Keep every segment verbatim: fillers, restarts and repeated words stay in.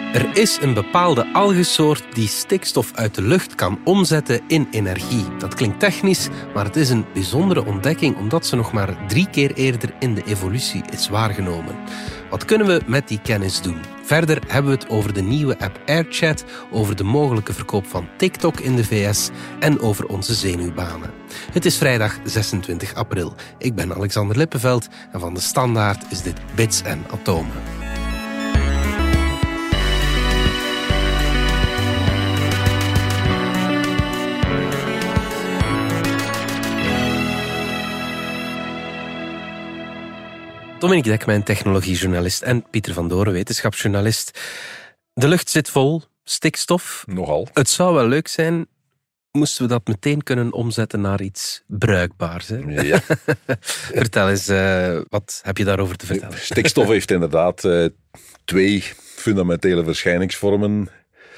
Er is een bepaalde algensoort die stikstof uit de lucht kan omzetten in energie. Dat klinkt technisch, maar het is een bijzondere ontdekking omdat ze nog maar drie keer eerder in de evolutie is waargenomen. Wat kunnen we met die kennis doen? Verder hebben we het over de nieuwe app AirChat, over de mogelijke verkoop van TikTok in de V S en over onze zenuwbanen. Het is vrijdag zesentwintig april. Ik ben Alexander Lippenveld en van de Standaard is dit Bits en Atomen. Dominique Dekmijn, technologiejournalist, en Pieter van Doren, wetenschapsjournalist. De lucht zit vol stikstof. Nogal. Het zou wel leuk zijn, moesten we dat meteen kunnen omzetten naar iets bruikbaars. Hè? Ja. Vertel eens, uh, wat heb je daarover te vertellen? Stikstof heeft inderdaad uh, twee fundamentele verschijningsvormen.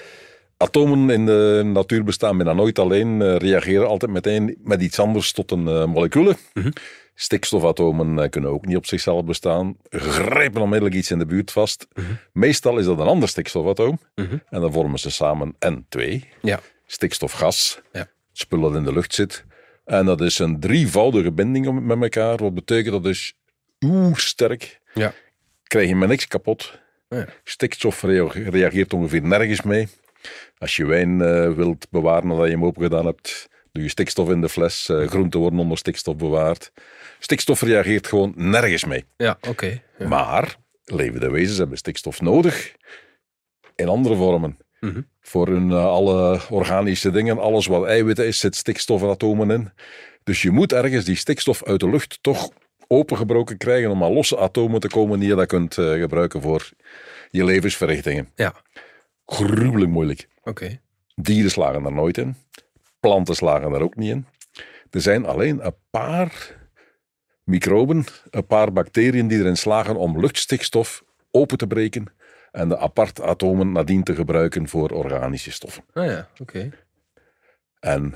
Atomen in de natuur bestaan bijna nooit alleen, uh, reageren altijd meteen met iets anders tot een uh, moleculen. Mm-hmm. Stikstofatomen kunnen ook niet op zichzelf bestaan. Grijpen onmiddellijk iets in de buurt vast. Mm-hmm. Meestal is dat een ander stikstofatoom. Mm-hmm. En dan vormen ze samen N twee. Ja. Stikstofgas. Ja. Spul dat in de lucht zit. En dat is een drievoudige binding met elkaar. Wat betekent dat is oeh sterk. Ja. Krijg je met niks kapot. Ja. Stikstof reageert ongeveer nergens mee. Als je wijn uh, wilt bewaren nadat je hem open gedaan hebt, doe je stikstof in de fles. Uh, groenten worden onder stikstof bewaard. Stikstof reageert gewoon nergens mee. Ja, oké. Okay, ja. Maar levende wezens hebben stikstof nodig in andere vormen. Mm-hmm. Voor hun uh, alle organische dingen, alles wat eiwitten is, zit stikstofatomen in. Dus je moet ergens die stikstof uit de lucht toch opengebroken krijgen om aan losse atomen te komen die je dat kunt uh, gebruiken voor je levensverrichtingen. Ja. Gruwelijk moeilijk. Oké. Okay. Dieren slagen er nooit in. Planten slagen er ook niet in. Er zijn alleen een paar microben, een paar bacteriën die erin slagen om luchtstikstof open te breken en de aparte atomen nadien te gebruiken voor organische stoffen. Ah ja, oké. Okay. En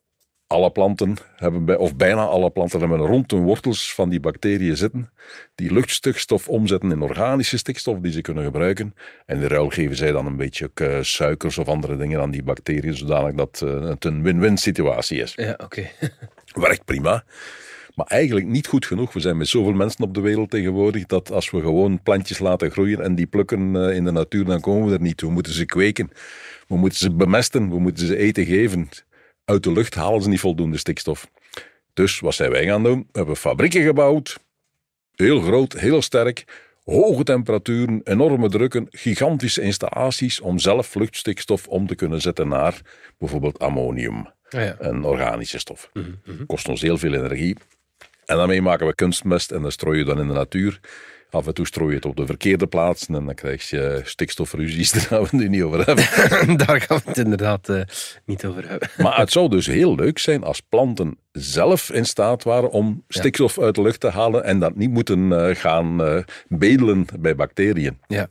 alle planten hebben, bij, of bijna alle planten hebben rond hun wortels van die bacteriën zitten, die luchtstikstof omzetten in organische stikstof die ze kunnen gebruiken. En in de ruil geven zij dan een beetje uh, suikers of andere dingen aan die bacteriën, zodanig dat uh, het een win-win situatie is. Ja, oké. Okay. Werkt prima. Maar eigenlijk niet goed genoeg. We zijn met zoveel mensen op de wereld tegenwoordig dat als we gewoon plantjes laten groeien en die plukken uh, in de natuur, dan komen we er niet toe. We moeten ze kweken. We moeten ze bemesten. We moeten ze eten geven. Uit de lucht halen ze niet voldoende stikstof. Dus wat zijn wij gaan doen? We hebben fabrieken gebouwd. Heel groot, heel sterk. Hoge temperaturen, enorme drukken, gigantische installaties om zelf luchtstikstof om te kunnen zetten naar bijvoorbeeld ammonium. Ah ja. Een organische stof. Mm-hmm. Kost ons heel veel energie. En daarmee maken we kunstmest en dat strooi je dan in de natuur. Af en toe strooi je het op de verkeerde plaatsen en dan krijg je stikstofruzies, daar gaan we het nu niet over hebben. Daar gaan we het inderdaad uh, niet over hebben. Maar het zou dus heel leuk zijn als planten zelf in staat waren om stikstof ja. uit de lucht te halen en dat niet moeten uh, gaan uh, bedelen bij bacteriën. Ja.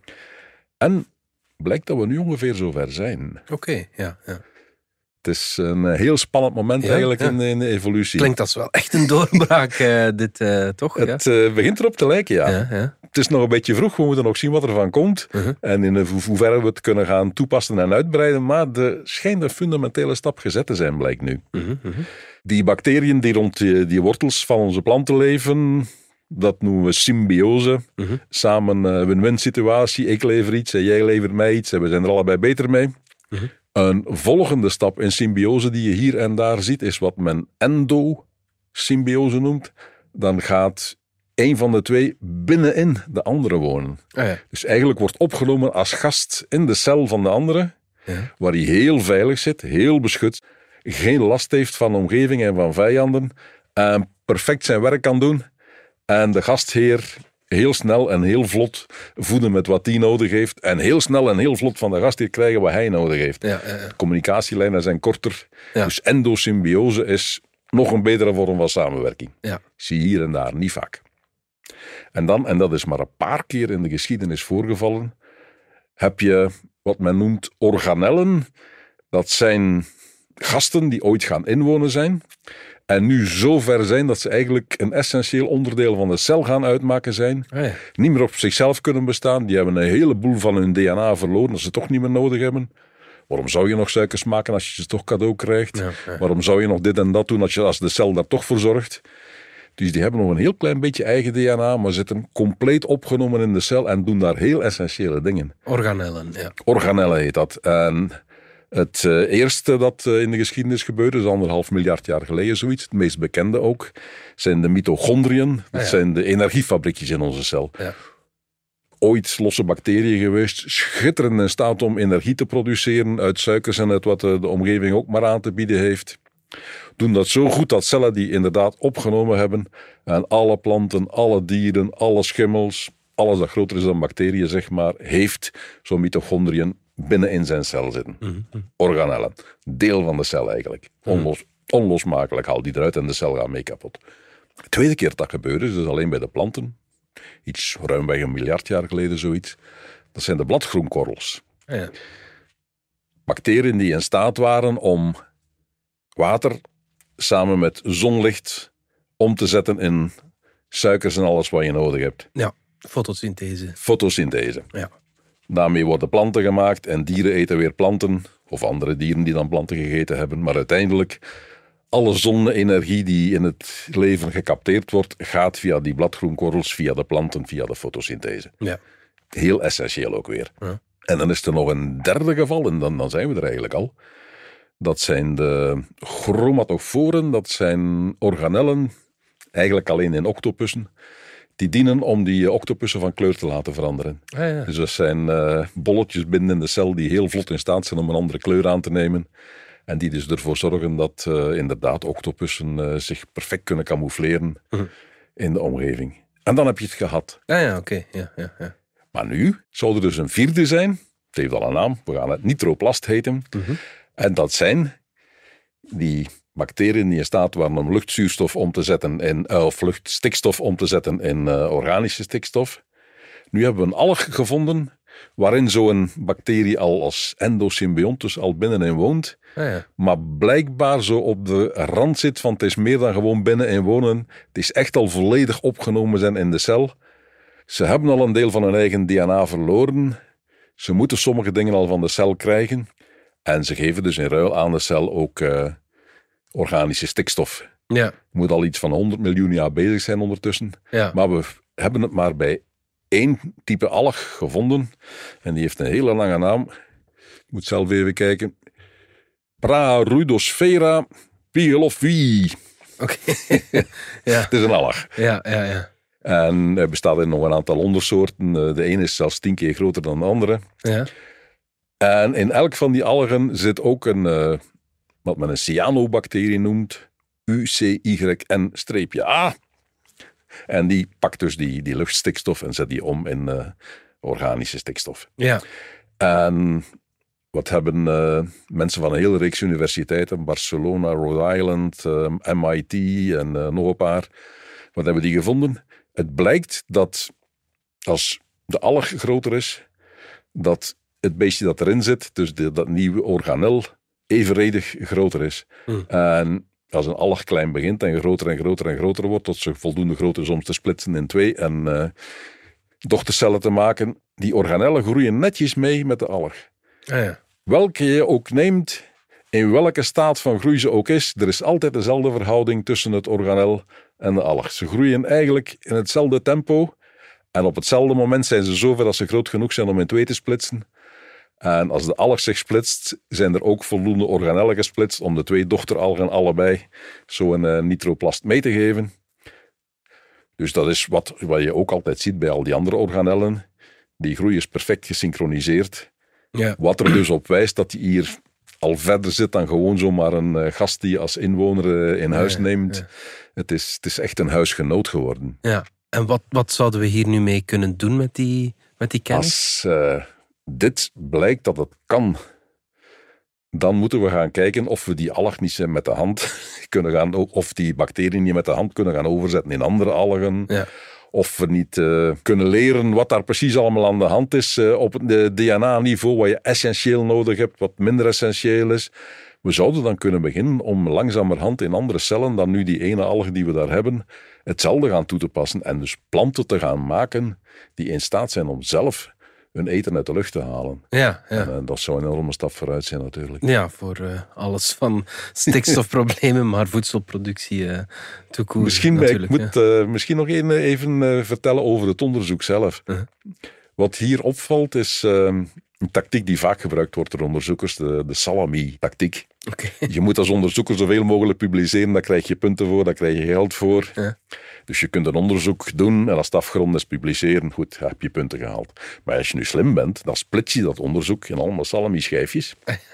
En blijkt dat we nu ongeveer zover zijn. Oké, okay, ja, ja. Het is een heel spannend moment ja, eigenlijk ja. in, in de evolutie. Klinkt als wel echt een doorbraak, uh, dit uh, toch? Het ja? uh, begint erop te lijken, ja. Ja, ja. Het is nog een beetje vroeg, we moeten nog zien wat er van komt. Uh-huh. En in hoe, hoe ver we het kunnen gaan toepassen en uitbreiden. Maar er schijnt een fundamentele stap gezet te zijn, blijkt nu. Uh-huh, uh-huh. Die bacteriën die rond die, die wortels van onze planten leven, dat noemen we symbiose. Uh-huh. Samen een uh, win-win situatie. Ik lever iets en jij levert mij iets en we zijn er allebei beter mee. Uh-huh. Een volgende stap in symbiose die je hier en daar ziet, is wat men endosymbiose noemt. Dan gaat één van de twee binnenin de andere wonen. Ah, ja. Dus eigenlijk wordt opgenomen als gast in de cel van de andere, ja. waar hij heel veilig zit, heel beschut, geen last heeft van omgeving en van vijanden, en perfect zijn werk kan doen. En de gastheer heel snel en heel vlot voeden met wat hij nodig heeft. En heel snel en heel vlot van de gastheer krijgen wat hij nodig heeft. Ja, ja, ja. De communicatielijnen zijn korter. Ja. Dus endosymbiose is nog een betere vorm van samenwerking. Ja. Zie hier en daar, niet vaak. En dan, en dat is maar een paar keer in de geschiedenis voorgevallen, heb je wat men noemt organellen. Dat zijn gasten die ooit gaan inwonen zijn. En nu zo ver zijn dat ze eigenlijk een essentieel onderdeel van de cel gaan uitmaken zijn. Ah, ja. Niet meer op zichzelf kunnen bestaan. Die hebben een heleboel van hun D N A verloren dat ze toch niet meer nodig hebben. Waarom zou je nog suikers maken als je ze toch cadeau krijgt? Ja, ja. Waarom zou je nog dit en dat doen als, je, als de cel daar toch voor zorgt? Dus die hebben nog een heel klein beetje eigen D N A, maar zitten compleet opgenomen in de cel en doen daar heel essentiële dingen. Organellen, ja. Organellen heet dat. En het uh, eerste dat uh, in de geschiedenis gebeurde, is anderhalf miljard jaar geleden zoiets. Het meest bekende ook, zijn de mitochondriën. Dat ah, ja. zijn de energiefabriekjes in onze cel. Ja. Ooit losse bacteriën geweest, schitterend in staat om energie te produceren uit suikers en uit wat de, de omgeving ook maar aan te bieden heeft. Doen dat zo goed dat cellen die inderdaad opgenomen hebben en alle planten, alle dieren, alle schimmels, alles dat groter is dan bacteriën, zeg maar, heeft zo'n mitochondriën binnen in zijn cel zitten. Mm-hmm. Organellen. Deel van de cel eigenlijk. Onlos, onlosmakelijk. Haal die eruit en de cel gaat mee kapot. De tweede keer dat gebeurde is dus alleen bij de planten. Iets ruimweg een miljard jaar geleden zoiets. Dat zijn de bladgroenkorrels. Ja. Bacteriën die in staat waren om water samen met zonlicht om te zetten in suikers en alles wat je nodig hebt. Ja, fotosynthese. Fotosynthese. Ja. Daarmee worden planten gemaakt en dieren eten weer planten. Of andere dieren die dan planten gegeten hebben. Maar uiteindelijk, alle zonne-energie die in het leven gecapteerd wordt, gaat via die bladgroenkorrels, via de planten, via de fotosynthese. Ja. Heel essentieel ook weer. Ja. En dan is er nog een derde geval, en dan, dan zijn we er eigenlijk al. Dat zijn de chromatoforen, dat zijn organellen, eigenlijk alleen in octopussen, die dienen om die octopussen van kleur te laten veranderen. Ah, ja. Dus dat zijn uh, bolletjes binnen in de cel die heel vlot in staat zijn om een andere kleur aan te nemen. En die dus ervoor zorgen dat uh, inderdaad octopussen uh, zich perfect kunnen camoufleren uh-huh. in de omgeving. En dan heb je het gehad. Ah ja, oké. Okay. Ja, ja, ja. Maar nu zou er dus een vierde zijn. Het heeft al een naam. We gaan het nitroplast heten. Uh-huh. En dat zijn die bacteriën die in staat waren om luchtzuurstof om te zetten in, uh, of luchtstikstof om te zetten in uh, organische stikstof. Nu hebben we een alg gevonden waarin zo'n bacterie al als endosymbiontus al binnenin woont. Ah, ja. Maar blijkbaar zo op de rand zit van het is meer dan gewoon binnenin wonen. Het is echt al volledig opgenomen zijn in de cel. Ze hebben al een deel van hun eigen D N A verloren. Ze moeten sommige dingen al van de cel krijgen. En ze geven dus in ruil aan de cel ook uh, organische stikstof. Ja. Het moet al iets van honderd miljoen jaar bezig zijn ondertussen. Ja. Maar we hebben het maar bij één type alg gevonden. En die heeft een hele lange naam. Ik moet zelf even kijken. Prarudosphera pygelophii. Oké. Ja. Het is een alg. Ja, ja, ja. En er bestaat in nog een aantal ondersoorten. De ene is zelfs tien keer groter dan de andere. Ja. En in elk van die algen zit ook een, uh, wat men een cyanobacterie noemt, U C Y N-A. En die pakt dus die, die luchtstikstof en zet die om in uh, organische stikstof. Ja. En wat hebben uh, mensen van een hele reeks universiteiten, Barcelona, Rhode Island, uh, M I T en uh, nog een paar, wat hebben die gevonden? Het blijkt dat als de alg groter is, dat het beestje dat erin zit, dus de, dat nieuwe organel, evenredig groter is. Mm. En als een alg klein begint en groter en groter en groter wordt, tot ze voldoende groot is om te splitsen in twee en uh, dochtercellen te maken, die organellen groeien netjes mee met de alg. Ah, ja. Welke je ook neemt, in welke staat van groei ze ook is, er is altijd dezelfde verhouding tussen het organel en de alg. Ze groeien eigenlijk in hetzelfde tempo en op hetzelfde moment zijn ze zover dat ze groot genoeg zijn om in twee te splitsen. En als de alg zich splitst, zijn er ook voldoende organellen gesplitst om de twee dochteralgen allebei zo'n uh, nitroplast mee te geven. Dus dat is wat, wat je ook altijd ziet bij al die andere organellen. Die groei is perfect gesynchroniseerd. Ja. Wat er dus op wijst dat hij hier al verder zit dan gewoon zomaar een uh, gast die je als inwoner uh, in huis ja, neemt. Ja. Het, is, het is echt een huisgenoot geworden. Ja. En wat, wat zouden we hier nu mee kunnen doen met die, met die kennis? Als uh, dit blijkt dat het kan, dan moeten we gaan kijken of we die alg niet met de hand kunnen gaan, of die bacteriën niet met de hand kunnen gaan overzetten in andere algen. Ja. Of we niet uh, kunnen leren wat daar precies allemaal aan de hand is uh, op het D N A-niveau, wat je essentieel nodig hebt, wat minder essentieel is. We zouden dan kunnen beginnen om langzamerhand in andere cellen dan nu die ene alge die we daar hebben, hetzelfde gaan toe te passen en dus planten te gaan maken die in staat zijn om zelf hun eten uit de lucht te halen. Ja, ja. En uh, dat zou een enorme stap vooruit zijn natuurlijk. Ja, voor uh, alles van stikstofproblemen, maar voedselproductie uh, toekoer. Misschien, ik moet ja. uh, misschien nog even, even uh, vertellen over het onderzoek zelf. Uh-huh. Wat hier opvalt is uh, een tactiek die vaak gebruikt wordt door onderzoekers, de, de salami-tactiek. Okay. Je moet als onderzoeker zoveel mogelijk publiceren, daar krijg je punten voor, daar krijg je geld voor. Ja. Dus je kunt een onderzoek doen en als het afgerond is publiceren, goed, heb je punten gehaald. Maar als je nu slim bent, dan splits je dat onderzoek in allemaal salami-schijfjes.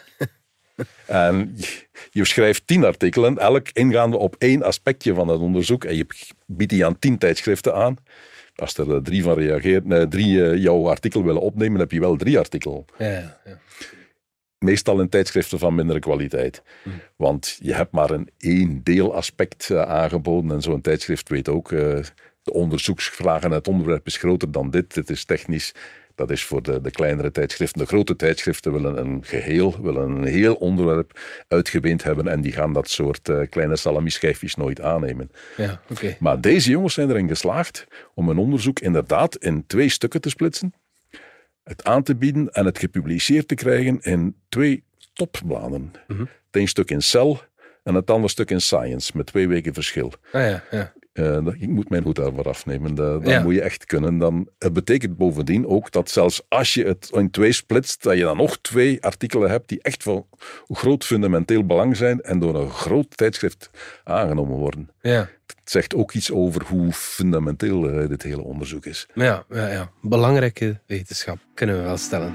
En je schrijft tien artikelen, elk ingaande op één aspectje van het onderzoek en je biedt die aan tien tijdschriften aan. Als er drie van reageert, nee, drie uh, jouw artikel willen opnemen, heb je wel drie artikelen. Ja, ja, ja. Meestal in tijdschriften van mindere kwaliteit. Hmm. Want je hebt maar een één deelaspect uh, aangeboden. En zo'n tijdschrift weet ook, uh, de onderzoeksvragen en het onderwerp is groter dan dit. Dit is technisch. Dat is voor de, de kleinere tijdschriften. De grote tijdschriften willen een geheel, willen een heel onderwerp uitgebeend hebben. En die gaan dat soort uh, kleine salami-schijfjes nooit aannemen. Ja, okay. Maar deze jongens zijn erin geslaagd om een onderzoek inderdaad in twee stukken te splitsen. Het aan te bieden en het gepubliceerd te krijgen in twee topbladen. Mm-hmm. Het een stuk in Cell en het andere stuk in Science, met twee weken verschil. Ah, ja, ja. Uh, ik moet mijn hoed daarvoor afnemen, dat, dat ja. moet je echt kunnen. Dan, het betekent bovendien ook dat zelfs als je het in twee splitst, dat je dan nog twee artikelen hebt die echt van groot fundamenteel belang zijn en door een groot tijdschrift aangenomen worden. Ja. Het zegt ook iets over hoe fundamenteel uh, dit hele onderzoek is. Ja, ja, ja, belangrijke wetenschap, kunnen we wel stellen.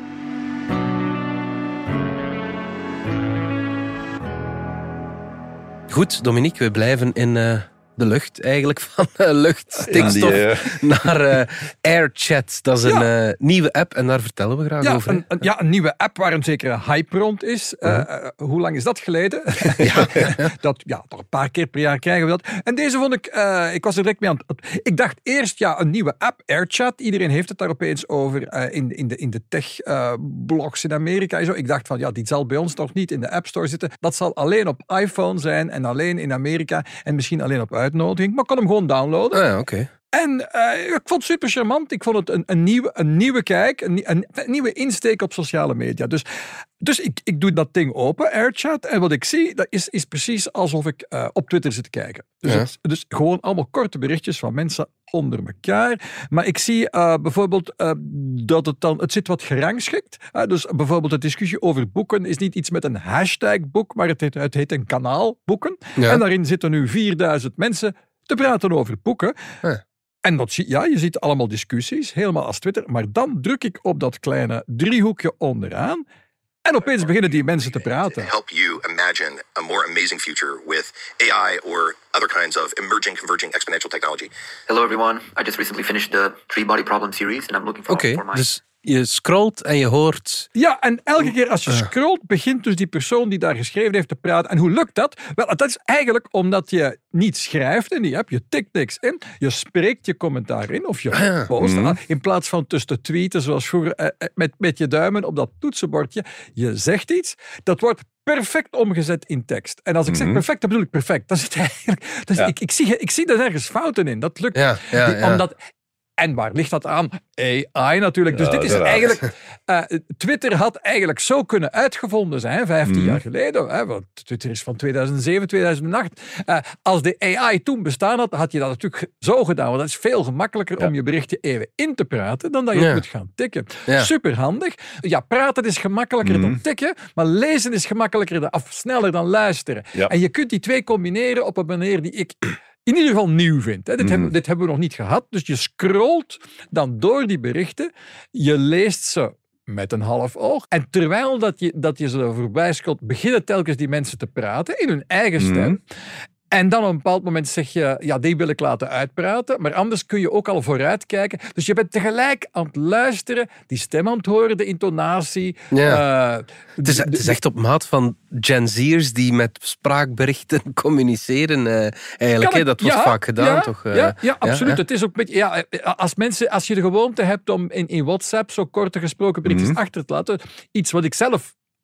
Goed, Dominique, we blijven in uh, de lucht eigenlijk, van uh, luchtstikstof ja, die, uh... naar uh, AirChat. Dat is een ja. uh, nieuwe app en daar vertellen we graag ja, over. Een, een, ja, een nieuwe app waar een zekere hype rond is. Uh, uh, uh, hoe lang is dat geleden? ja. dat, ja, toch een paar keer per jaar krijgen we dat. En deze vond ik, uh, ik was er direct mee aan het... Ik dacht eerst, ja, een nieuwe app, AirChat. Iedereen heeft het daar opeens over uh, in, in de, in de tech-blogs uh, in Amerika en zo. Ik dacht van, ja, die zal bij ons nog niet in de App Store zitten. Dat zal alleen op iPhone zijn en alleen in Amerika en misschien alleen op uitnodiging. Maar ik kon hem gewoon downloaden. Ah, ja, oké. Okay. En uh, ik vond het super charmant. Ik vond het een, een, nieuwe, een nieuwe kijk, een, een, een nieuwe insteek op sociale media. Dus, dus ik, ik doe dat ding open, AirChat. En wat ik zie, dat is, is precies alsof ik uh, op Twitter zit te kijken. Dus, ja. het, dus gewoon allemaal korte berichtjes van mensen onder elkaar. Maar ik zie uh, bijvoorbeeld uh, dat het dan... Het zit wat gerangschikt. Uh, dus bijvoorbeeld de discussie over boeken is niet iets met een hashtag boek, maar het heet, het heet een kanaal boeken. Ja. En daarin zitten nu vierduizend mensen te praten over boeken. Ja. En dat zie, ja, je ziet allemaal discussies, helemaal als Twitter. Maar dan druk ik op dat kleine driehoekje onderaan. En opeens beginnen die mensen te praten. Help you imagine a more amazing future with A I or other kinds of emerging, converging, exponential technology. Hello everyone. I just recently finished the Three Body Problem series and I'm looking for, okay, for my... Dus je scrolt en je hoort... Ja, en elke keer als je scrolt, begint dus die persoon die daar geschreven heeft te praten. En hoe lukt dat? Wel, dat is eigenlijk omdat je niet schrijft in die app. Je tikt niks in. Je spreekt je commentaar in of je post. Mm. In plaats van tussen te tweeten, zoals vroeger, eh, met, met je duimen op dat toetsenbordje. Je zegt iets, dat wordt perfect omgezet in tekst. En als ik zeg perfect, dan bedoel ik perfect. Dat is het eigenlijk... Dat is, ja. ik, ik, zie, ik zie daar ergens fouten in. Dat lukt. Ja, ja, ja. Omdat... En waar ligt dat aan? A I natuurlijk. Dus ja, dit is eigenlijk... Uh, Twitter had eigenlijk zo kunnen uitgevonden zijn, vijftien mm. jaar geleden. Hè, want Twitter is van tweeduizend zeven, tweeduizend acht. Uh, als de A I toen bestaan had, had je dat natuurlijk zo gedaan. Want dat is veel gemakkelijker ja. om je berichtje even in te praten dan dat je ja. het moet gaan tikken. Ja. Superhandig. Ja, praten is gemakkelijker mm. dan tikken, maar lezen is gemakkelijker dan, of sneller dan luisteren. Ja. En je kunt die twee combineren op een manier die ik... in ieder geval nieuw vindt. Hè. Dit, mm. hebben, dit hebben we nog niet gehad. Dus je scrolt dan door die berichten. Je leest ze met een half oog. En terwijl dat je, dat je ze voorbij scrolt, beginnen telkens die mensen te praten in hun eigen stem. Mm. En dan op een bepaald moment zeg je, ja, die wil ik laten uitpraten. Maar anders kun je ook al vooruitkijken. Dus je bent tegelijk aan het luisteren, die stem aan het horen, de intonatie. Ja. Uh, het, is, het is echt op maat van Gen Z'ers die met spraakberichten communiceren. Uh, eigenlijk, hè? Dat wordt ja, vaak gedaan, ja, toch? Uh, ja, ja, absoluut. Ja, het is ook een beetje, ja, als, mensen, als je de gewoonte hebt om in, in WhatsApp zo korte gesproken berichtjes mm-hmm. achter te laten, iets wat ik zelf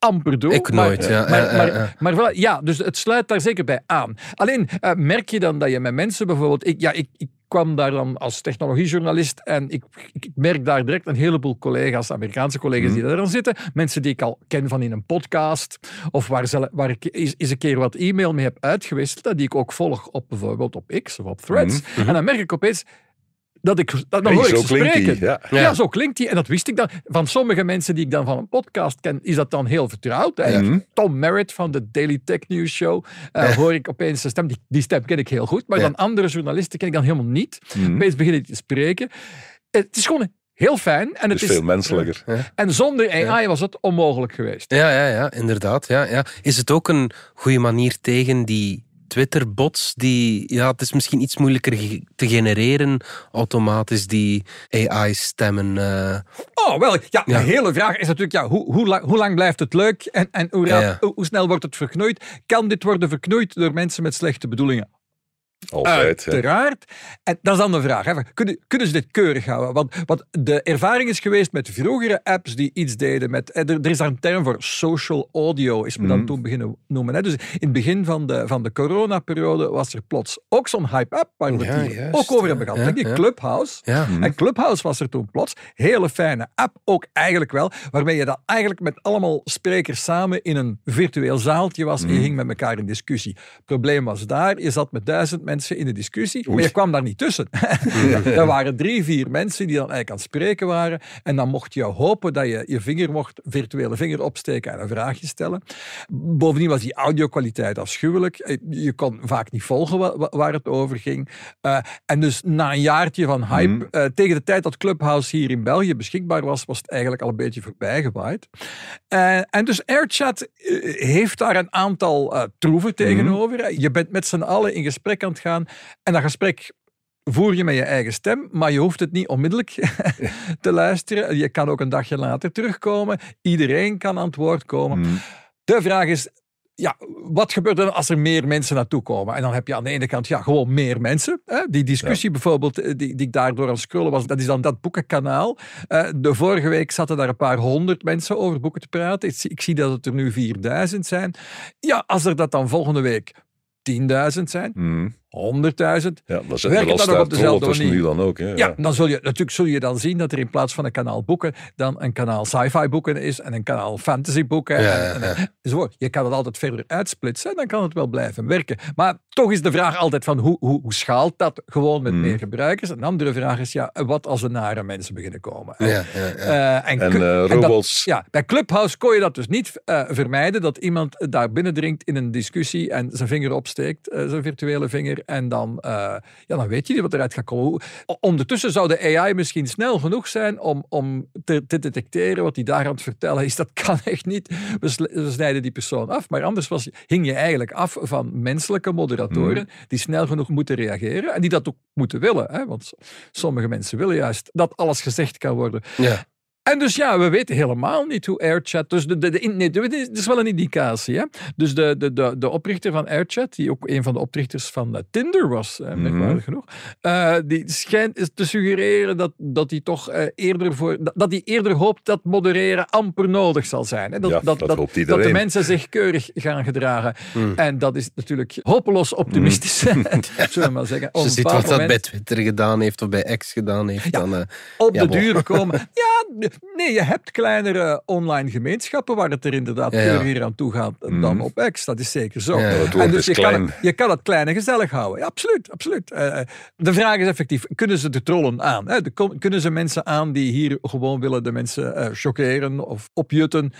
amper doe. Ik nooit, maar, ja. Maar, ja, maar, ja, ja. maar, maar voilà, ja, dus het sluit daar zeker bij aan. Alleen uh, merk je dan dat je met mensen bijvoorbeeld... Ik, ja, ik, ik kwam daar dan als technologiejournalist en ik, ik merk daar direct een heleboel collega's, Amerikaanse collega's mm. die daar dan zitten. Mensen die ik al ken van in een podcast of waar, zelf, waar ik eens, eens een keer wat e-mail mee heb uitgewisseld, die ik ook volg op bijvoorbeeld op X of op Threads. Mm-hmm. En dan merk ik opeens... Dat ik, dat, dan hey, hoor ik zo ze spreken. Die, ja. Ja. ja, zo klinkt hij. En dat wist ik dan. Van sommige mensen die ik dan van een podcast ken, is dat dan heel vertrouwd. Mm-hmm. Tom Merritt van de Daily Tech News Show. Uh, ja. Hoor ik opeens zijn stem. Die, die stem ken ik heel goed. Maar ja. dan andere journalisten ken ik dan helemaal niet. Mm-hmm. Opeens begin ik te spreken. Het is gewoon heel fijn. En het is is veel menselijker. Ja. En zonder A I ja. was het onmogelijk geweest. Ja, ja, ja inderdaad. Ja, ja. Is het ook een goede manier tegen die Twitter-bots, die, ja, het is misschien iets moeilijker ge- te genereren, automatisch die A I-stemmen. Uh... Oh, wel, ja, ja, de hele vraag is natuurlijk, ja, hoe, hoe, lang, hoe lang blijft het leuk en, en hoe, raad, ja, ja. hoe, hoe snel wordt het verknoeid? Kan dit worden verknoeid door mensen met slechte bedoelingen? Altijd, Uiteraard. Ja. En dat is dan de vraag. Hè. Kunnen, kunnen ze dit keurig houden? Want, want de ervaring is geweest met vroegere apps die iets deden met... Er, er is daar een term voor, social audio, is me dan mm. toen beginnen noemen. Hè. Dus in het begin van de, van de coronaperiode was er plots ook zo'n hype-app, waar we ja, het hier juist, ook over hebben gehad. Ja, die ja. Clubhouse. Ja. Mm. En Clubhouse was er toen plots. Hele fijne app, ook eigenlijk wel, waarmee je dan eigenlijk met allemaal sprekers samen in een virtueel zaaltje was mm. en je ging met elkaar in discussie. Het probleem was daar, je zat met duizend mensen in de discussie, Oei. maar je kwam daar niet tussen. Ja. Er waren drie, vier mensen die dan eigenlijk aan het spreken waren en dan mocht je hopen dat je je vinger mocht, virtuele vinger opsteken en een vraagje stellen. Bovendien was die audiokwaliteit afschuwelijk. Je kon vaak niet volgen wa- waar het over ging. Uh, en dus na een jaartje van hype, mm. uh, tegen de tijd dat Clubhouse hier in België beschikbaar was, was het eigenlijk al een beetje voorbijgewaaid. Uh, en dus AirChat uh, heeft daar een aantal uh, troeven tegenover. Mm. Je bent met z'n allen in gesprek aan het gaan. En dat gesprek voer je met je eigen stem, maar je hoeft het niet onmiddellijk te luisteren. Je kan ook een dagje later terugkomen. Iedereen kan aan het woord komen. Mm. De vraag is, ja, wat gebeurt er als er meer mensen naartoe komen? En dan heb je aan de ene kant ja, gewoon meer mensen. Hè? Die discussie ja. bijvoorbeeld, die, die ik daardoor aan het scrollen was, dat is dan dat boekenkanaal. Uh, de vorige week zaten daar een paar honderd mensen over boeken te praten. Ik, ik zie dat het er nu vierduizend zijn. Ja, als er dat dan volgende week tienduizend zijn, mm. honderdduizend. Ja, dat zit er al op dezelfde manier. Nu dan ook. Hè? Ja, ja, dan zul je natuurlijk zul je dan zien dat er in plaats van een kanaal boeken dan een kanaal sci-fi boeken is en een kanaal fantasy boeken. Ja, en, en, ja. enzovoort. Je kan het altijd verder uitsplitsen, dan kan het wel blijven werken. Maar toch is de vraag altijd van hoe, hoe, hoe schaalt dat gewoon met mm. meer gebruikers? Een andere vraag is ja, wat als er nare mensen beginnen komen? Ja, ja, ja. Uh, en en uh, en robots. Dat, ja, bij Clubhouse kon je dat dus niet uh, vermijden, dat iemand daar binnendringt in een discussie en zijn vinger opsteekt, uh, zijn virtuele vinger, en dan, uh, ja, dan weet je niet wat eruit gaat komen. Ondertussen zou de A I misschien snel genoeg zijn om, om te, te detecteren wat hij daar aan het vertellen is. Dat kan echt niet. We, sl- we snijden die persoon af. Maar anders was, hing je eigenlijk af van menselijke moderatoren mm. die snel genoeg moeten reageren en die dat ook moeten willen. Hè? Want sommige mensen willen juist dat alles gezegd kan worden. Ja. En dus ja, we weten helemaal niet hoe AirChat... Dus de, de, de, nee, het is wel een indicatie. Hè? Dus de, de, de, de oprichter van AirChat, die ook een van de oprichters van uh, Tinder was, uh, merkwaardig genoeg, uh, die schijnt te suggereren dat, dat hij toch uh, eerder voor... Dat, dat hij eerder hoopt dat modereren amper nodig zal zijn. Hè? Dat, ja, dat, dat, dat, hoopt dat de mensen zich keurig gaan gedragen. Mm. En dat is natuurlijk hopeloos optimistisch, mm. zullen we maar zeggen. Als je ziet wat moment, dat bij Twitter gedaan heeft of bij X gedaan heeft, ja, dan... Uh, op ja, de duur komen... Ja, nee, je hebt kleinere online gemeenschappen waar het er inderdaad ja, ja. keuriger aan toe gaat dan mm. op X. Dat is zeker zo. Ja, ja. En dus je kan, het, je kan het klein en gezellig houden. Ja, absoluut, absoluut. Uh, de vraag is effectief, kunnen ze de trollen aan? Hè? De, kunnen ze mensen aan die hier gewoon willen de mensen chockeren uh, of opjutten?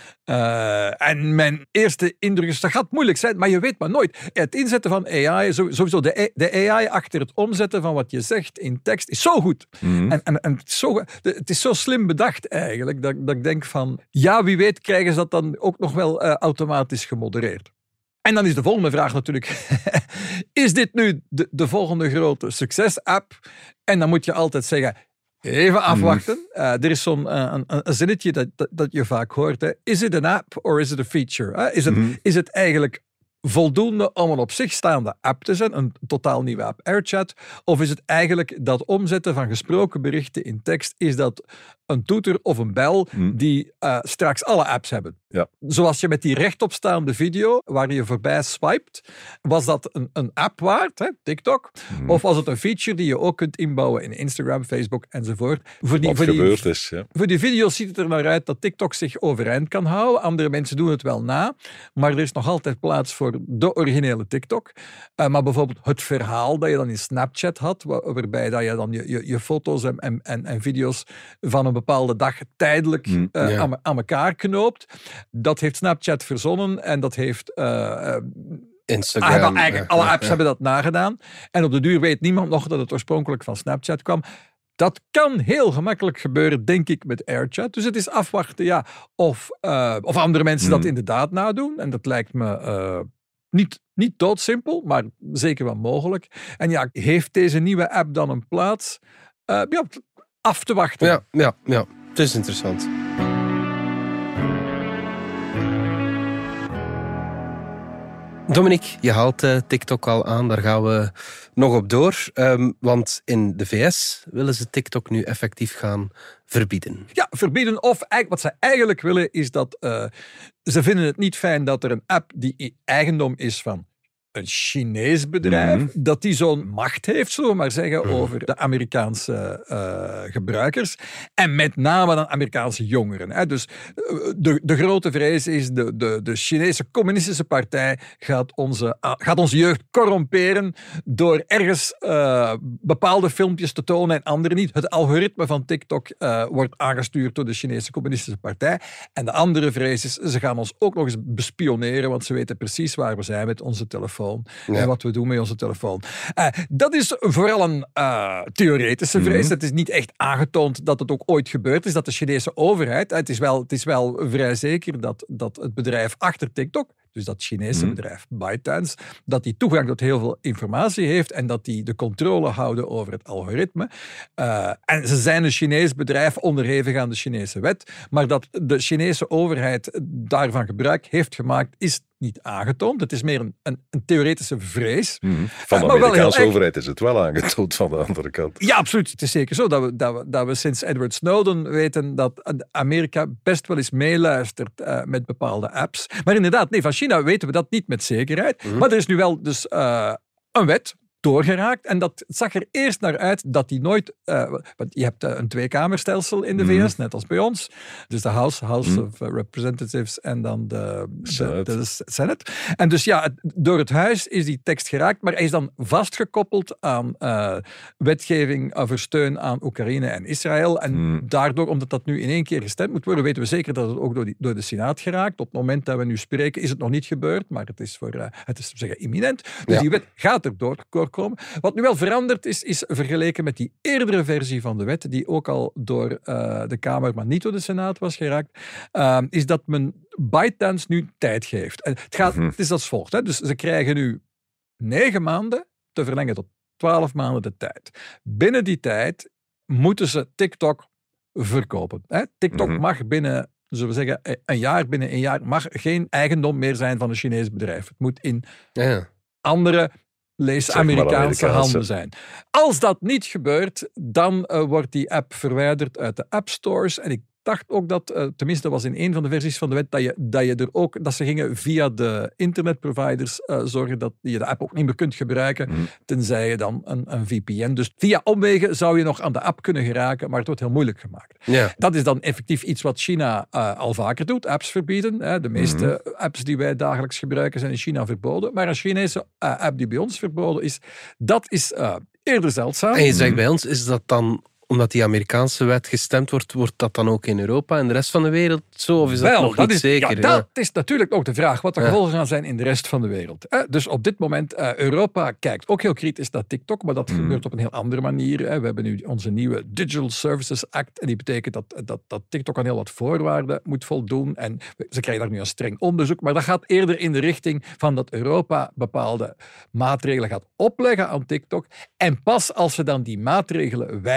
Uh, en mijn eerste indruk is, dat gaat moeilijk zijn, maar je weet maar nooit. Het inzetten van A I, sowieso de, de A I achter het omzetten van wat je zegt in tekst, is zo goed. Mm. En, en, en het, is zo, het is zo slim bedacht eigenlijk, dat, dat ik denk van, ja, wie weet krijgen ze dat dan ook nog wel uh, automatisch gemodereerd. En dan is de volgende vraag natuurlijk, is dit nu de, de volgende grote succes-app? En dan moet je altijd zeggen, even afwachten. Uh, er is zo'n uh, een, een zinnetje dat, dat, dat je vaak hoort. Hè. Is it an app or is it a feature? Uh, is, het, mm-hmm. is het eigenlijk voldoende om een op zich staande app te zijn, een totaal nieuwe app, AirChat, of is het eigenlijk dat omzetten van gesproken berichten in tekst, is dat een toeter of een bel Hmm. die uh, straks alle apps hebben? Ja. Zoals je met die rechtopstaande video, waar je voorbij swiped, was dat een, een app waard, hè, TikTok, Hmm. of was het een feature die je ook kunt inbouwen in Instagram, Facebook enzovoort? Voor die, Wat voor die, gebeurd is. Ja. Voor die video's ziet het er naar uit dat TikTok zich overeind kan houden. Andere mensen doen het wel na, maar er is nog altijd plaats voor de originele TikTok. Uh, maar bijvoorbeeld het verhaal dat je dan in Snapchat had, waar, waarbij dat je dan je, je, je foto's en, en, en, en video's van een bepaalde dag tijdelijk Mm, uh, ja. aan, aan elkaar knoopt. Dat heeft Snapchat verzonnen en dat heeft... Uh, uh, Instagram. hebben eigenlijk, ja, alle ja, apps ja. hebben dat nagedaan. En op de duur weet niemand nog dat het oorspronkelijk van Snapchat kwam. Dat kan heel gemakkelijk gebeuren, denk ik, met AirChat. Dus het is afwachten, ja, of, uh, of andere mensen Hmm. dat inderdaad nadoen. En dat lijkt me uh, niet, niet doodsimpel, maar zeker wel mogelijk. En ja, heeft deze nieuwe app dan een plaats? Uh, ja, af te wachten. Ja, ja, ja, het is interessant. Dominique, je haalt uh, TikTok al aan, daar gaan we nog op door. Um, want in de V S willen ze TikTok nu effectief gaan verbieden. Ja, verbieden. Of eigenlijk, wat ze eigenlijk willen is dat uh, ze vinden het niet fijn dat er een app die eigendom is van een Chinees bedrijf, Mm-hmm. dat die zo'n macht heeft, zullen we maar zeggen, Mm-hmm. over de Amerikaanse uh, gebruikers. En met name dan Amerikaanse jongeren. Hè. Dus uh, de, de grote vrees is, de, de, de Chinese communistische partij gaat onze, uh, gaat onze jeugd corromperen door ergens uh, bepaalde filmpjes te tonen en andere niet. Het algoritme van TikTok uh, wordt aangestuurd door de Chinese communistische partij. En de andere vrees is, ze gaan ons ook nog eens bespioneren, want ze weten precies waar we zijn met onze telefoon. Ja. En wat we doen met onze telefoon. Uh, dat is vooral een uh, theoretische vrees. Mm-hmm. Het is niet echt aangetoond dat het ook ooit gebeurd is. Dat de Chinese overheid, het is wel, het is wel vrij zeker dat, dat het bedrijf achter TikTok, dus dat Chinese Mm. bedrijf ByteDance, dat die toegang tot heel veel informatie heeft en dat die de controle houden over het algoritme. Uh, en ze zijn een Chinees bedrijf onderhevig aan de Chinese wet, maar dat de Chinese overheid daarvan gebruik heeft gemaakt, is niet aangetoond. Het is meer een, een, een theoretische vrees. Mm. Van de Uh, maar wel Amerikaanse heel overheid is het wel aangetoond van de andere kant. Ja, absoluut. Het is zeker zo dat we, dat we, dat we sinds Edward Snowden weten dat Amerika best wel eens meeluistert uh, met bepaalde apps. Maar inderdaad, nee, van China weten we dat niet met zekerheid. Mm-hmm. Maar er is nu wel dus uh, een wet doorgeraakt. En dat zag er eerst naar uit dat die nooit... Uh, want je hebt uh, een tweekamerstelsel in de V S, mm. net als bij ons. Dus de House, House mm. of Representatives en dan de, de, de, de Senate. En dus ja, door het huis is die tekst geraakt, maar hij is dan vastgekoppeld aan uh, wetgeving over steun aan Oekraïne en Israël. En mm. daardoor, omdat dat nu in één keer gestemd moet worden, weten we zeker dat het ook door, die, door de Senaat geraakt. Op het moment dat we nu spreken is het nog niet gebeurd, maar het is, voor, uh, het is te zeggen imminent. Dus ja. die wet gaat erdoor komen. Wat nu wel veranderd is, is vergeleken met die eerdere versie van de wet, die ook al door uh, de Kamer, maar niet door de Senaat was geraakt, uh, is dat men ByteDance nu tijd geeft. En het, gaat, mm-hmm. het is als volgt. Hè? Dus ze krijgen nu negen maanden te verlengen tot twaalf maanden de tijd. Binnen die tijd moeten ze TikTok verkopen. Hè? TikTok mm-hmm. mag binnen, zullen we zeggen, een jaar, binnen een jaar, mag geen eigendom meer zijn van een Chinees bedrijf. Het moet in ja. andere... lees Amerikaanse handen zijn. Als dat niet gebeurt, dan uh, wordt die app verwijderd uit de app stores. En ik dacht ook dat, uh, tenminste was in een van de versies van de wet, dat je, dat je er ook, dat ze gingen via de internetproviders uh, zorgen dat je de app ook niet meer kunt gebruiken, mm. tenzij je dan een, een V P N. Dus via omwegen zou je nog aan de app kunnen geraken, maar het wordt heel moeilijk gemaakt. Ja. Dat is dan effectief iets wat China uh, al vaker doet, apps verbieden. Hè. De meeste mm-hmm. apps die wij dagelijks gebruiken zijn in China verboden, maar een Chinese uh, app die bij ons verboden is, dat is uh, eerder zeldzaam. En je zegt bij ons, is dat dan... omdat die Amerikaanse wet gestemd wordt, wordt dat dan ook in Europa en de rest van de wereld zo? Of is dat Wel, nog dat niet is, zeker? Ja, dat ja. is natuurlijk ook de vraag wat de ja. gevolgen gaan zijn in de rest van de wereld. Eh, dus op dit moment, uh, Europa kijkt ook heel kritisch naar TikTok, maar dat mm. gebeurt op een heel andere manier. Hè. We hebben nu onze nieuwe Digital Services Act en die betekent dat, dat, dat TikTok aan heel wat voorwaarden moet voldoen en ze krijgen daar nu een streng onderzoek, maar dat gaat eerder in de richting van dat Europa bepaalde maatregelen gaat opleggen aan TikTok en pas als ze dan die maatregelen weigeren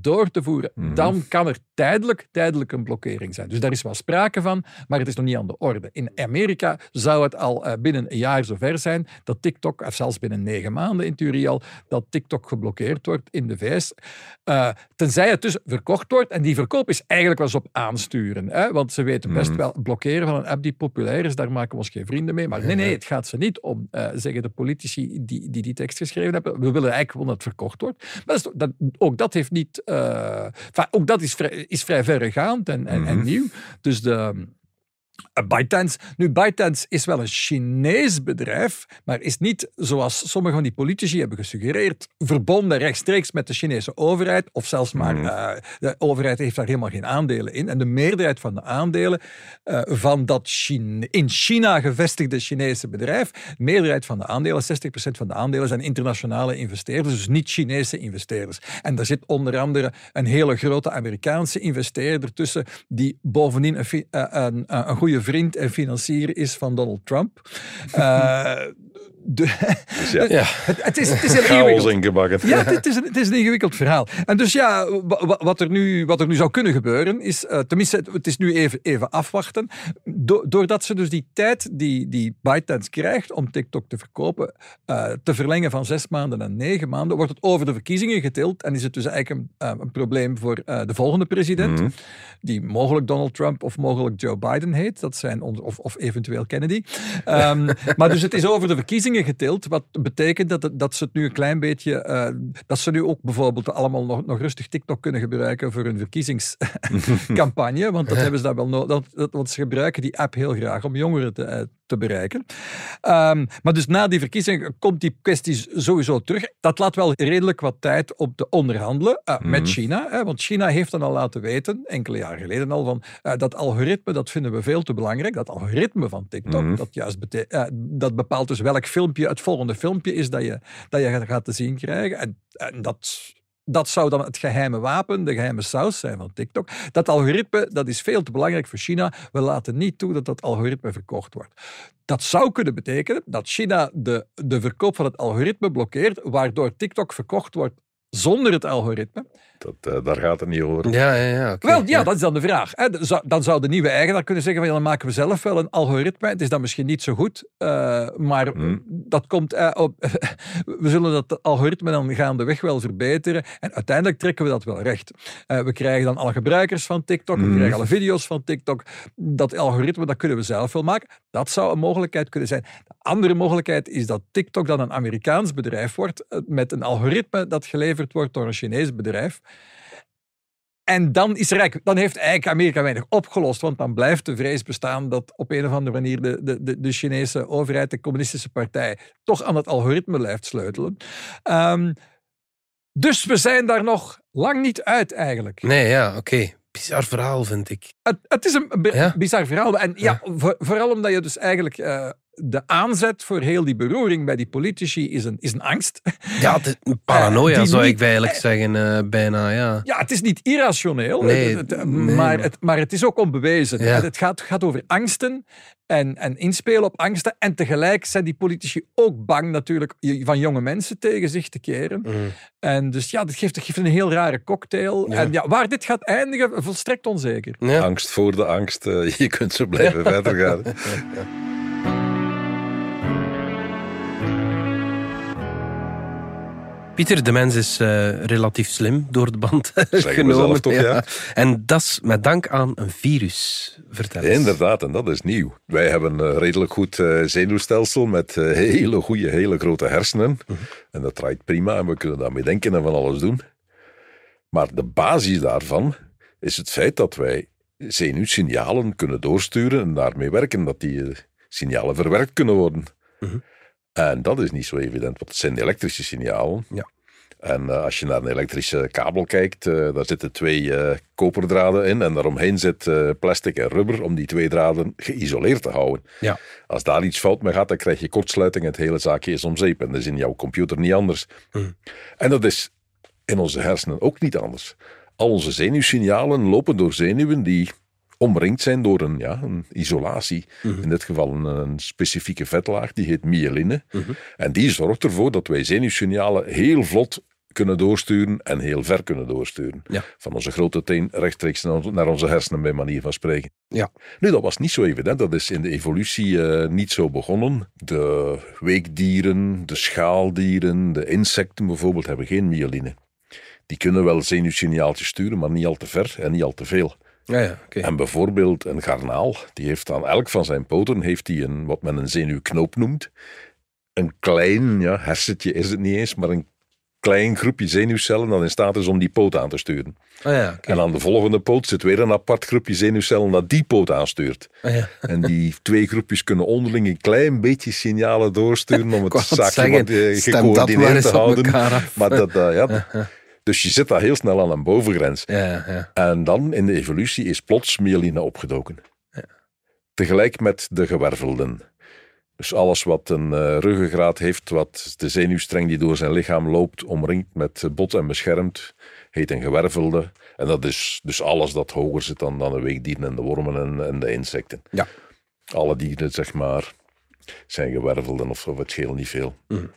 door te voeren, Mm-hmm. dan kan er tijdelijk, tijdelijk een blokkering zijn. Dus daar is wel sprake van, maar het is nog niet aan de orde. In Amerika zou het al uh, binnen een jaar zover zijn dat TikTok, of zelfs binnen negen maanden in theorie al, dat TikTok geblokkeerd wordt in de V S. Uh, tenzij het dus verkocht wordt. En die verkoop is eigenlijk wel eens op aansturen. Hè? Want ze weten best wel, blokkeren van een app die populair is, daar maken we ons geen vrienden mee. Maar nee, nee, het gaat ze niet om, uh, zeggen de politici die, die die tekst geschreven hebben. We willen eigenlijk gewoon dat het verkocht wordt. Maar dat is, dat, ook dat heeft niet... Uh, ook dat is vrij, is vrij verregaand en, en, en nieuw. Dus de... Uh, ByteDance. Nu, ByteDance is wel een Chinees bedrijf, maar is niet, zoals sommige van die politici hebben gesuggereerd, verbonden rechtstreeks met de Chinese overheid, of zelfs maar, uh, de overheid heeft daar helemaal geen aandelen in. En de meerderheid van de aandelen uh, van dat Chine- in China gevestigde Chinese bedrijf, de meerderheid van de aandelen, zestig procent van de aandelen, zijn internationale investeerders, dus niet Chinese investeerders. En daar zit onder andere een hele grote Amerikaanse investeerder tussen, die bovendien een, fi- uh, een, een goede vriend en financier is van Donald Trump. Uh, de, dus ja. ja. Het, het is, het is een chaos ingebakken. Ja, het is, een, het is een ingewikkeld verhaal. En dus ja, wat er nu, wat er nu zou kunnen gebeuren is, uh, tenminste, het is nu even, even afwachten. Do, doordat ze dus die tijd die, die ByteDance krijgt om TikTok te verkopen, uh, te verlengen van zes maanden naar negen maanden, wordt het over de verkiezingen getild en is het dus eigenlijk een, uh, een probleem voor uh, de volgende president, mm-hmm. die mogelijk Donald Trump of mogelijk Joe Biden heet. Dat zijn on, of, of eventueel Kennedy. Um, maar dus het is over de verkiezingen getild, wat betekent dat, dat ze het nu een klein beetje, uh, dat ze nu ook bijvoorbeeld allemaal nog, nog rustig TikTok kunnen gebruiken voor hun verkiezingscampagne, want dat hebben ze daar wel nodig, want ze gebruiken die app heel graag om jongeren te, uh, te bereiken. Um, maar dus na die verkiezingen komt die kwestie sowieso terug. Dat laat wel redelijk wat tijd om te onderhandelen uh, mm-hmm. met China, hè, want China heeft dan al laten weten, enkele jaren geleden al, van uh, dat algoritme, dat vinden we veel te belangrijk, dat algoritme van TikTok, mm-hmm. dat juist bete- uh, dat bepaalt dus welk filmpje het volgende filmpje is dat je, dat je gaat te zien krijgen. En, en dat... Dat zou dan het geheime wapen, de geheime saus zijn van TikTok. Dat algoritme, dat is veel te belangrijk voor China. We laten niet toe dat dat algoritme verkocht wordt. Dat zou kunnen betekenen dat China de, de verkoop van het algoritme blokkeert, waardoor TikTok verkocht wordt zonder het algoritme. Dat, uh, daar gaat het niet over. Ja, ja, ja. Okay. Wel, ja, ja, dat is dan de vraag. Hè. Dan zou de nieuwe eigenaar kunnen zeggen, van, ja, dan maken we zelf wel een algoritme. Het is dan misschien niet zo goed, uh, maar hmm. dat komt uh, op. We zullen dat algoritme dan gaandeweg wel verbeteren en uiteindelijk trekken we dat wel recht. Uh, we krijgen dan alle gebruikers van TikTok, we hmm. krijgen alle video's van TikTok. Dat algoritme, dat kunnen we zelf wel maken. Dat zou een mogelijkheid kunnen zijn. De andere mogelijkheid is dat TikTok dan een Amerikaans bedrijf wordt met een algoritme dat geleverd wordt door een Chinees bedrijf. En dan, is er dan heeft eigenlijk Amerika weinig opgelost, want dan blijft de vrees bestaan dat op een of andere manier de, de, de Chinese overheid, de communistische partij, toch aan het algoritme blijft sleutelen. Um, dus we zijn daar nog lang niet uit eigenlijk. Nee, ja, oké. Okay. Bizar verhaal, vind ik. Het, het is een b- ja? bizar verhaal. En ja, ja. Voor, vooral omdat je dus eigenlijk... Uh, de aanzet voor heel die beroering bij die politici is een, is een angst. Ja, het is een paranoia, uh, zou niet, ik eigenlijk uh, zeggen, uh, bijna, ja. Ja, het is niet irrationeel, nee, het, het, nee, maar, het, maar het is ook onbewezen. Ja. Het gaat, gaat over angsten en, en inspelen op angsten. En tegelijk zijn die politici ook bang natuurlijk van jonge mensen tegen zich te keren. Mm. En dus ja, dat geeft, dat geeft een heel rare cocktail. Ja. En ja, waar dit gaat eindigen, volstrekt onzeker. Ja. Angst voor de angst. Uh, je kunt zo blijven verder gaan. Ja. Pieter, de mens is uh, relatief slim door de band genomen. Toch, ja. Ja. En dat is met dank aan een virus. Vertel eens. Inderdaad, en dat is nieuw. Wij hebben een redelijk goed uh, zenuwstelsel met uh, hele goede, hele grote hersenen. Uh-huh. En dat draait prima en we kunnen daarmee denken en van alles doen. Maar de basis daarvan is het feit dat wij zenuwsignalen kunnen doorsturen en daarmee werken, dat die uh, signalen verwerkt kunnen worden. Uh-huh. En dat is niet zo evident, want het zijn elektrische signalen. Ja. En uh, als je naar een elektrische kabel kijkt, uh, daar zitten twee uh, koperdraden in en daaromheen zit uh, plastic en rubber om die twee draden geïsoleerd te houden. Ja. Als daar iets fout mee gaat, dan krijg je kortsluiting en het hele zaakje is om zeep. En dat is in jouw computer niet anders. Mm. En dat is in onze hersenen ook niet anders. Al onze zenuwsignalen lopen door zenuwen die omringd zijn door een, ja, een isolatie. Mm-hmm. In dit geval een, een specifieke vetlaag, die heet myeline. Mm-hmm. En die zorgt ervoor dat wij zenuwsignalen heel vlot kunnen doorsturen en heel ver kunnen doorsturen. Ja. Van onze grote teen rechtstreeks naar onze hersenen, bij manier van spreken. Ja. Nu, dat was niet zo evident. Dat is in de evolutie uh, niet zo begonnen. De weekdieren, de schaaldieren, de insecten bijvoorbeeld hebben geen myeline. Die kunnen wel zenuwsignaaltjes sturen, maar niet al te ver en niet al te veel. Ja, ja, okay. En bijvoorbeeld een garnaal, die heeft aan elk van zijn poten heeft die een, wat men een zenuwknoop noemt. Een klein, ja, hersentje is het niet eens, maar een klein groepje zenuwcellen dat in staat is om die poot aan te sturen. Oh ja, okay. En aan de volgende poot zit weer een apart groepje zenuwcellen dat die poot aanstuurt. Oh ja. En die twee groepjes kunnen onderling een klein beetje signalen doorsturen om het zaakje wat uh, gecoördineerd te houden. Maar dat, uh, ja, uh, uh. Dus je zit daar heel snel aan een bovengrens. Ja, ja. En dan in de evolutie is plots myeline opgedoken. Ja. Tegelijk met de gewervelden. Dus alles wat een uh, ruggengraat heeft, wat de zenuwstreng die door zijn lichaam loopt, omringd met bot en beschermd, heet een gewervelde. En dat is dus alles dat hoger zit dan, dan de weekdieren en de wormen en, en de insecten. Ja. Alle dieren, zeg maar, zijn gewervelden of, of het scheelt niet veel. Mm.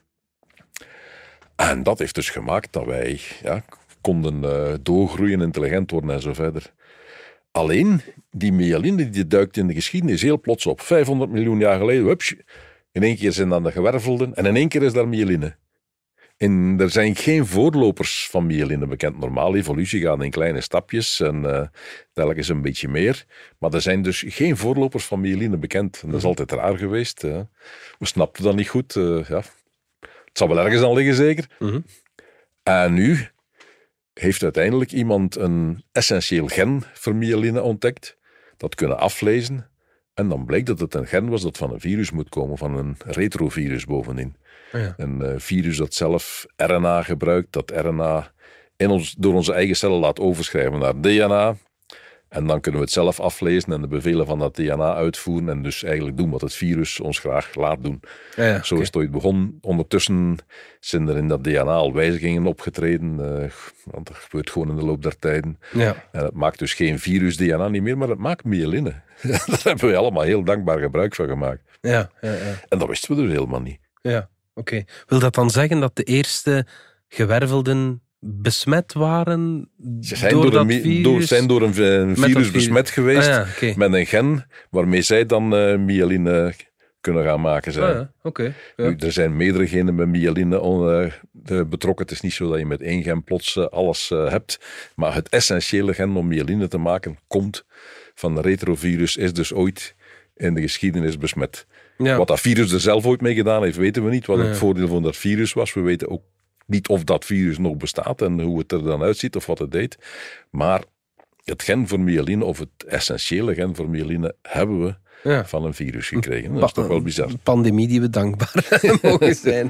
En dat heeft dus gemaakt dat wij ja, konden uh, doorgroeien, intelligent worden en zo verder. Alleen, die myeline die duikt in de geschiedenis heel plots op. vijfhonderd miljoen jaar geleden, hups, in één keer zijn dan de gewervelden en in één keer is daar myeline. En er zijn geen voorlopers van myeline bekend. Normaal, evolutie gaat in kleine stapjes en uh, telkens een beetje meer. Maar er zijn dus geen voorlopers van myeline bekend. En dat is altijd raar geweest. Uh. We snapten dat niet goed. Uh, ja. Het zal wel ergens aan liggen, zeker. Mm-hmm. En nu heeft uiteindelijk iemand een essentieel gen voor myeline ontdekt, dat kunnen aflezen. En dan bleek dat het een gen was dat van een virus moet komen, van een retrovirus bovendien. Ja. Een uh, virus dat zelf R N A gebruikt, dat R N A in ons, door onze eigen cellen laat overschrijven naar D N A. En dan kunnen we het zelf aflezen en de bevelen van dat D N A uitvoeren en dus eigenlijk doen wat het virus ons graag laat doen. Ja, ja, Zo okay. is het ooit begonnen. Ondertussen zijn er in dat D N A al wijzigingen opgetreden, uh, want dat gebeurt gewoon in de loop der tijden. Ja. En het maakt dus geen virus-D N A niet meer, maar het maakt myeline. Daar hebben we allemaal heel dankbaar gebruik van gemaakt. Ja, ja, ja. En dat wisten we dus helemaal niet. Ja, oké. Okay. Wil dat dan zeggen dat de eerste gewervelden besmet waren Ze zijn door, door, dat een, virus? door, zijn door een, een virus, virus besmet geweest ah, ja, okay. met een gen waarmee zij dan uh, myeline kunnen gaan maken zijn. Ah, ja. Okay, ja. Nu, er zijn meerdere genen met myeline uh, betrokken. Het is niet zo dat je met één gen plots uh, alles uh, hebt. Maar het essentiële gen om myeline te maken komt van een retrovirus, is dus ooit in de geschiedenis besmet. Ja. Wat dat virus er zelf ooit mee gedaan heeft, weten we niet. Wat ja. het voordeel van dat virus was. We weten ook niet of dat virus nog bestaat en hoe het er dan uitziet of wat het deed. Maar het gen voor myeline, of het essentiële gen voor myeline, hebben we ja. van een virus gekregen. Dat is toch wel bizar. Een pandemie die we dankbaar mogen zijn.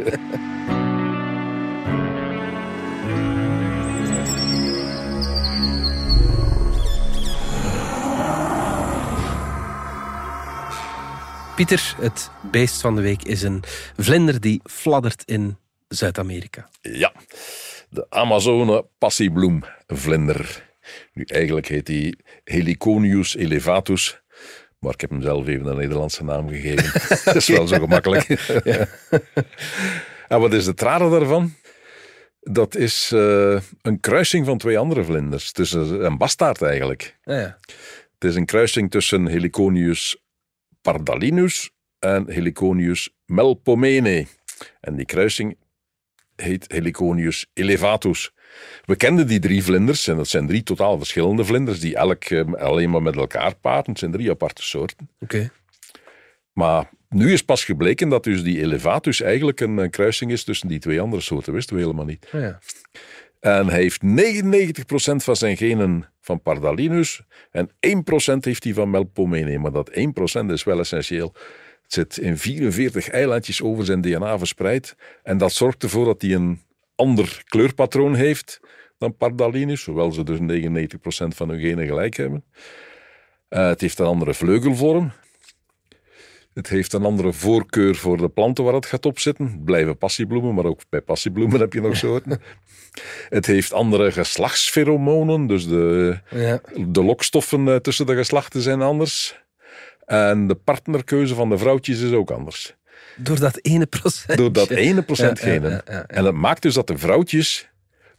Pieter, het beest van de week is een vlinder die fladdert in Zuid-Amerika. Ja, de Amazone passiebloemvlinder. Nu, eigenlijk heet die Heliconius elevatus, maar ik heb hem zelf even een Nederlandse naam gegeven. Dat is wel zo gemakkelijk. Ja. En wat is het rare daarvan? Dat is uh, een kruising van twee andere vlinders. Het is een bastaard eigenlijk. Ja, ja. Het is een kruising tussen Heliconius pardalinus en Heliconius melpomene. En die kruising heet Heliconius elevatus. We kenden die drie vlinders, en dat zijn drie totaal verschillende vlinders, die elk uh, alleen maar met elkaar paaren. Het zijn drie aparte soorten. Oké. Okay. Maar nu is pas gebleken dat dus die elevatus eigenlijk een, een kruising is tussen die twee andere soorten. Wisten we helemaal niet. Oh ja. En hij heeft negenennegentig procent van zijn genen van pardalinus en één procent heeft hij van melpomene. Maar dat één procent is wel essentieel. Het zit in vierenveertig eilandjes over zijn D N A verspreid. En dat zorgt ervoor dat hij een ander kleurpatroon heeft dan pardalinus, hoewel ze dus negenennegentig procent van hun genen gelijk hebben. Uh, het heeft een andere vleugelvorm. Het heeft een andere voorkeur voor de planten waar het gaat opzitten. Het blijven passiebloemen, maar ook bij passiebloemen heb je nog soorten. Het heeft andere geslachtspheromonen, dus de, ja. de lokstoffen tussen de geslachten zijn anders. En de partnerkeuze van de vrouwtjes is ook anders. Door dat ene procent. Door dat ene procent ja, genen. Ja, ja, ja, ja. En dat maakt dus dat de vrouwtjes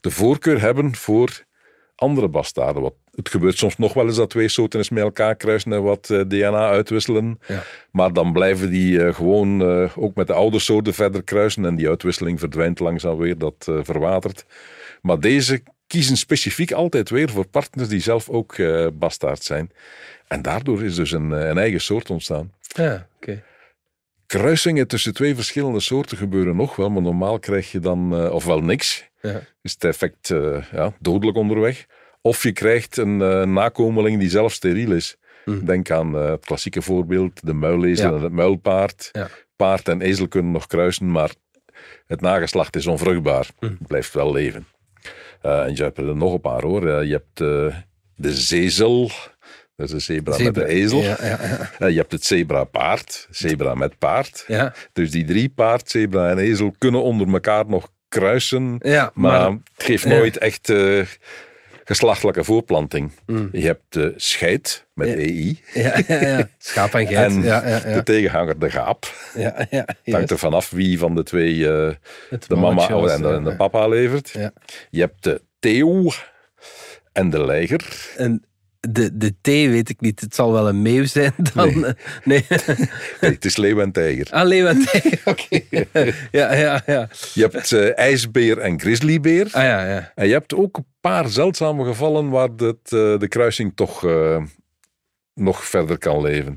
de voorkeur hebben voor andere bastaarden. Wat, het gebeurt soms nog wel eens dat twee soorten eens met elkaar kruisen en wat uh, D N A uitwisselen. Ja. Maar dan blijven die uh, gewoon uh, ook met de oude soorten verder kruisen en die uitwisseling verdwijnt langzaam weer, dat uh, verwatert. Maar deze kiezen specifiek altijd weer voor partners die zelf ook uh, bastaard zijn. En daardoor is dus een, een eigen soort ontstaan. Ja, oké. Okay. Kruisingen tussen twee verschillende soorten gebeuren nog wel, maar normaal krijg je dan uh, ofwel niks, ja. is het effect uh, ja, dodelijk onderweg, of je krijgt een uh, nakomeling die zelf steriel is. Mm. Denk aan uh, het klassieke voorbeeld, de muilezel ja. en het muilpaard. Ja. Paard en ezel kunnen nog kruisen, maar het nageslacht is onvruchtbaar. Mm. Blijft wel leven. Uh, en je hebt er nog een paar hoor. Uh, je hebt uh, de zezel. Dat is een zebra, zebra. met de ezel. Ja, ja, ja. Uh, je hebt het zebra-paard. Zebra met paard. Ja. Dus die drie, paard, zebra en ezel, kunnen onder elkaar nog kruisen. Ja, maar, maar het geeft nooit ja. echt uh, geslachtelijke voortplanting. Mm. Je hebt de scheid met ja. E I. Ja, ja, ja. Schaap en geit. En ja, ja, ja. de tegenhanger de gaap. Ja, ja, het hangt er vanaf wie van de twee uh, de mama was, en de, ja, de papa levert. Ja. Je hebt de teeuw en de leiger. En de, de T weet ik niet. Het zal wel een meeuw zijn dan. Nee, nee. nee het is leeuw en tijger. Ah, leeuw en tijger, oké. Okay. Ja, ja, ja. Je hebt uh, ijsbeer en grizzlybeer. Ah, ja, ja. En je hebt ook een paar zeldzame gevallen waar het, uh, de kruising toch uh, nog verder kan leven.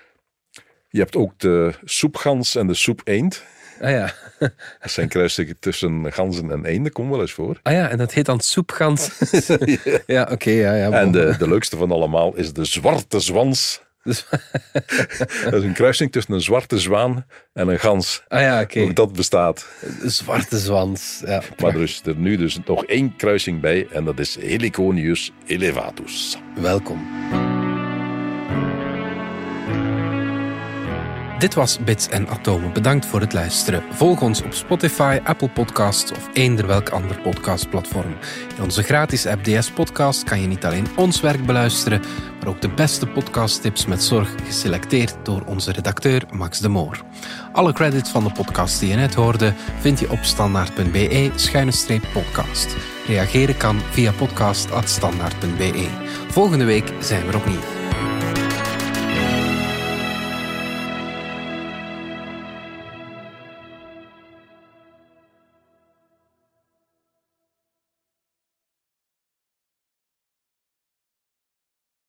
Je hebt ook de soepgans en de soepeend. Ah ja. Dat zijn kruisingen tussen ganzen en eenden, komt wel eens voor. Ah ja, en dat heet dan soepgans. ja, ja oké. Okay, ja, ja, en de, de leukste van allemaal is de zwarte zwans. Dat is een kruising tussen een zwarte zwaan en een gans. Ah ja, oké. Okay. Ook dat bestaat. De zwarte zwans, ja. Maar er is er nu dus nog één kruising bij en dat is Heliconius elevatus. Welkom. Dit was Bits en Atomen. Bedankt voor het luisteren. Volg ons op Spotify, Apple Podcasts of eender welk ander podcastplatform. In onze gratis app D S Podcast kan je niet alleen ons werk beluisteren, maar ook de beste podcasttips met zorg, geselecteerd door onze redacteur Max de Moor. Alle credits van de podcast die je net hoorde vind je op standaard.be schuine streep podcast. Reageren kan via podcast at standaard punt be. Volgende week zijn we er opnieuw.